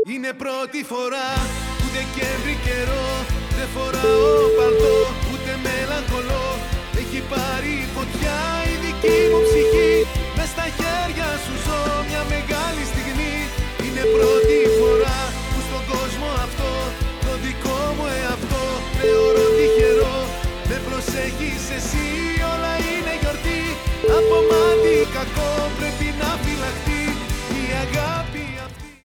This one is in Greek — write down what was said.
Είναι πρώτη φορά που Δεκέμβρη καιρό δεν φοράω παλτό ούτε μελαγχολώ. Έχει πάρει φωτιά η δική μου ψυχή. Μες στα χέρια σου ζω μια μεγάλη στιγμή. Είναι πρώτη φορά που στον κόσμο αυτό το δικό μου εαυτό θεωρώ τυχερό. Με προσέχεις εσύ, όλα είναι γιορτή. Από μάτι κακό